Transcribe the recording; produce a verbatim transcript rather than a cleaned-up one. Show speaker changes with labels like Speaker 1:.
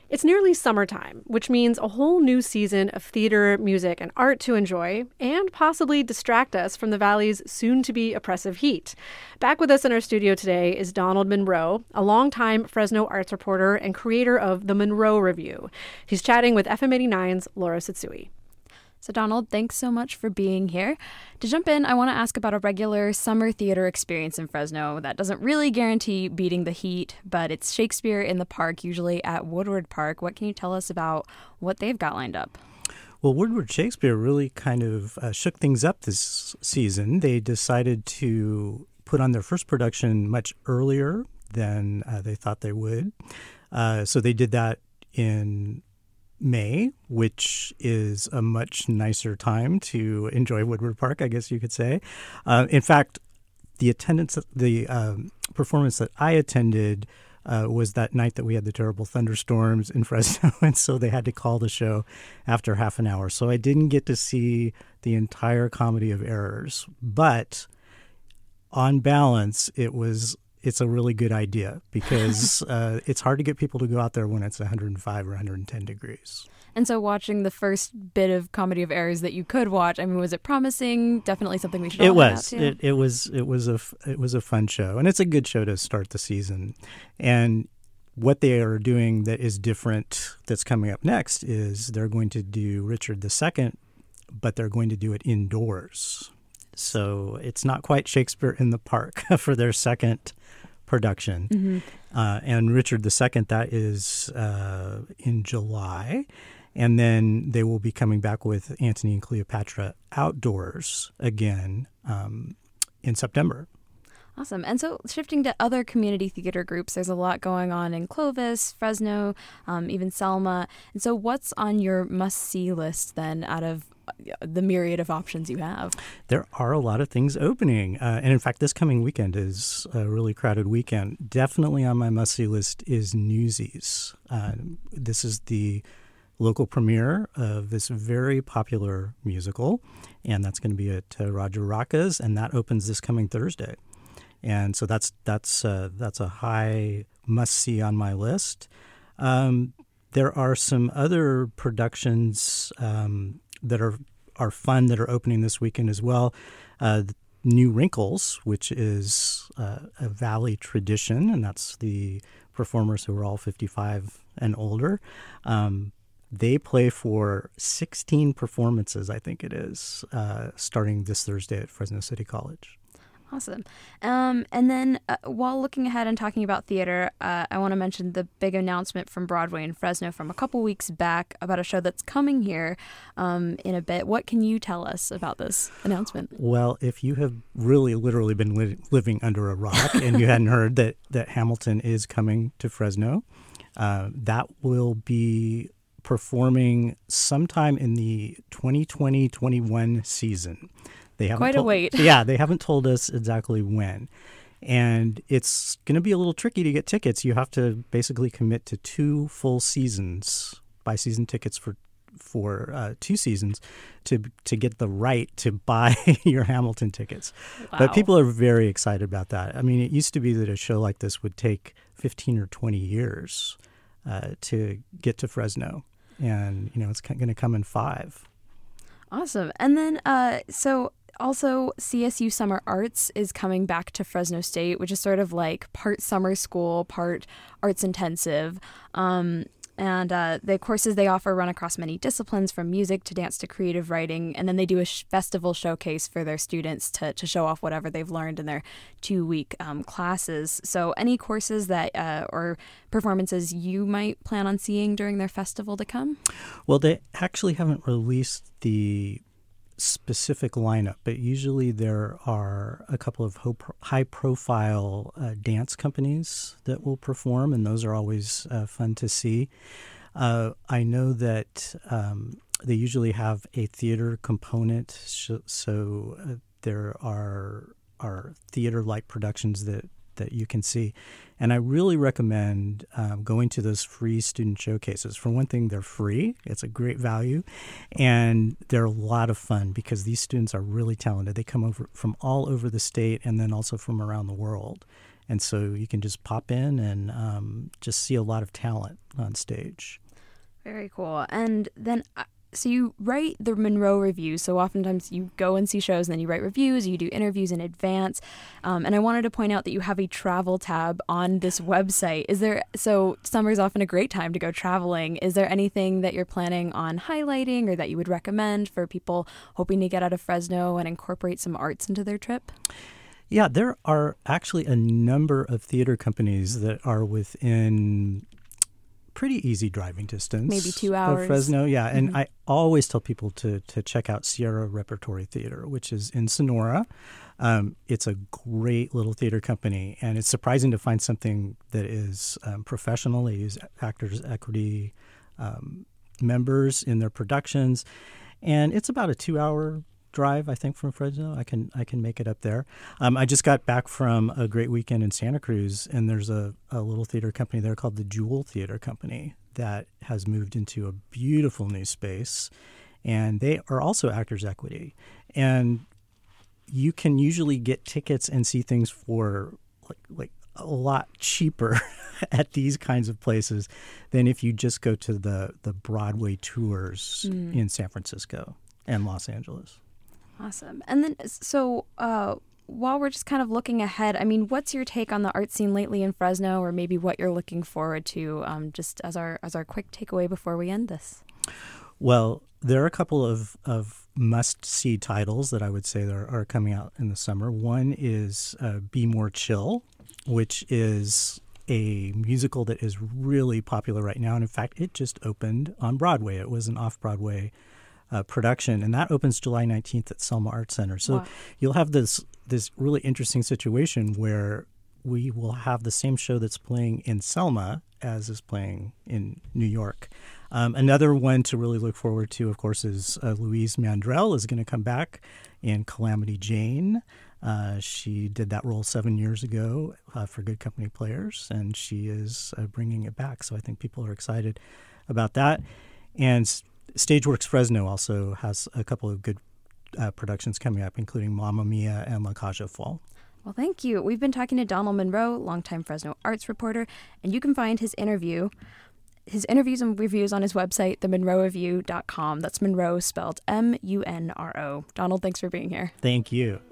Speaker 1: It's nearly summertime, which means a whole new season of theater, music, and art to enjoy, and possibly distract us from the Valley's soon-to-be oppressive heat. Back with us in our studio today is Donald Monroe, a longtime Fresno arts reporter and creator of the Monroe Review. He's chatting with F M eighty-nine's Laura Tsutsui.
Speaker 2: So Donald, thanks so much for being here. To jump in, I want to ask about a regular summer theater experience in Fresno that doesn't really guarantee beating the heat, but it's Shakespeare in the Park, usually at Woodward Park. What can you tell us about what they've got lined up?
Speaker 3: Well, Woodward Shakespeare really kind of uh, shook things up this season. They decided to put on their first production much earlier than uh, they thought they would. Uh, so they did that in May, which is a much nicer time to enjoy Woodward Park, I guess you could say. Uh, in fact, the attendance, the um, performance that I attended uh, was that night that we had the terrible thunderstorms in Fresno, and so they had to call the show after half an hour. So I didn't get to see the entire Comedy of Errors, but on balance, it was it's a really good idea because uh, it's hard to get people to go out there when it's one hundred five or one hundred ten degrees.
Speaker 2: And so watching the first bit of Comedy of Errors that you could watch, I mean, was it promising? Definitely something we should all
Speaker 3: It was.
Speaker 2: head out to?
Speaker 3: It, it was. It was a. It was a fun show, and it's a good show to start the season. And what they are doing that is different, that's coming up next, is they're going to do Richard the Second, but they're going to do it indoors. So it's not quite Shakespeare in the Park for their second production.
Speaker 2: Mm-hmm.
Speaker 3: Uh, and Richard the Second, that is uh, in July. And then they will be coming back with Antony and Cleopatra outdoors again um, in September.
Speaker 2: Awesome. And so shifting to other community theater groups, there's a lot going on in Clovis, Fresno, um, even Selma. And so what's on your must-see list then out of the myriad of options you have?
Speaker 3: There are a lot of things opening. Uh, and in fact, this coming weekend is a really crowded weekend. Definitely on my must-see list is Newsies. Uh, this is the local premiere of this very popular musical, and that's going to be at uh, Roger Rocca's, and that opens this coming Thursday. And so that's that's uh, that's a high must-see on my list. Um, there are some other productions um, that are are fun that are opening this weekend as well. Uh, New Wrinkles, which is uh, a Valley tradition, and that's the performers who are all fifty-five and older. Um, they play for sixteen performances, I think it is, uh, starting this Thursday at Fresno City College.
Speaker 2: Awesome. Um, and then uh, while looking ahead and talking about theater, uh, I want to mention the big announcement from Broadway in Fresno from a couple weeks back about a show that's coming here um, in a bit. What can you tell us about this announcement?
Speaker 3: Well, if you have really literally been li- living under a rock and you hadn't heard that, that Hamilton is coming to Fresno, uh, that will be performing sometime in the twenty twenty twenty-one season. They haven't
Speaker 2: Quite
Speaker 3: told,
Speaker 2: a wait.
Speaker 3: Yeah, they haven't told us exactly when. And it's going to be a little tricky to get tickets. You have to basically commit to two full seasons, buy season tickets for for uh, two seasons to to get the right to buy your Hamilton tickets.
Speaker 2: Wow.
Speaker 3: But people are very excited about that. I mean, it used to be that a show like this would take fifteen or twenty years uh, to get to Fresno. And, you know, it's going to come in five.
Speaker 2: Awesome. And then, uh, so also C S U Summer Arts is coming back to Fresno State, which is sort of like part summer school, part arts intensive. Um, and uh, the courses they offer run across many disciplines, from music to dance to creative writing. And then they do a sh- festival showcase for their students to, to show off whatever they've learned in their two-week um, classes. So any courses that uh, or performances you might plan on seeing during their festival to come?
Speaker 3: Well, they actually haven't released the specific lineup, but usually there are a couple of high-profile uh, dance companies that will perform, and those are always uh, fun to see. Uh, I know that um, they usually have a theater component, so uh, there are are theater-like productions that that you can see. And I really recommend um, going to those free student showcases. For one thing, they're free. It's a great value. And they're a lot of fun because these students are really talented. They come over from all over the state and then also from around the world. And so you can just pop in and um, just see a lot of talent on stage.
Speaker 2: Very cool. And then, uh, so you write the Monroe Review. So oftentimes you go and see shows and then you write reviews, you do interviews in advance. Um, and I wanted to point out that you have a travel tab on this website. Is there, so summer's often a great time to go traveling. Is there anything that you're planning on highlighting or that you would recommend for people hoping to get out of Fresno and incorporate some arts into their trip?
Speaker 3: Yeah, there are actually a number of theater companies that are within pretty easy driving distance.
Speaker 2: Maybe two hours.
Speaker 3: Of Fresno, yeah. And
Speaker 2: Mm-hmm.
Speaker 3: I always tell people to to check out Sierra Repertory Theater, which is in Sonora. Um, it's a great little theater company, and it's surprising to find something that is um, professional. They use Actors Equity um, members in their productions, and it's about a two-hour drive, I think, from Fresno. I can I can make it up there. Um, I just got back from a great weekend in Santa Cruz, and there's a, a little theater company there called the Jewel Theater Company that has moved into a beautiful new space, and they are also Actors Equity. And you can usually get tickets and see things for like like a lot cheaper at these kinds of places than if you just go to the, the Broadway tours mm. in San Francisco and Los Angeles.
Speaker 2: Awesome. And then, so uh, while we're just kind of looking ahead, I mean, what's your take on the art scene lately in Fresno, or maybe what you're looking forward to, um, just as our as our quick takeaway before we end this?
Speaker 3: Well, there are a couple of, of must-see titles that I would say are, are coming out in the summer. One is uh, Be More Chill, which is a musical that is really popular right now. And in fact, it just opened on Broadway. It was an off-Broadway Uh, production, and that opens July nineteenth at Selma Art Center. So
Speaker 2: wow.
Speaker 3: You'll have this this really interesting situation where we will have the same show that's playing in Selma as is playing in New York. Um, another one to really look forward to, of course, is uh, Louise Mandrell is going to come back in Calamity Jane. Uh, she did that role seven years ago uh, for Good Company Players, and she is uh, bringing it back. So I think people are excited about that. And Stageworks Fresno also has a couple of good uh, productions coming up, including Mamma Mia and La Cage aux Folles.
Speaker 2: Well, thank you. We've been talking to Donald Monroe, longtime Fresno arts reporter, and you can find his interview, his interviews and reviews on his website, the monroe review dot com. That's Monroe spelled M U N R O. Donald, thanks for being here.
Speaker 3: Thank you.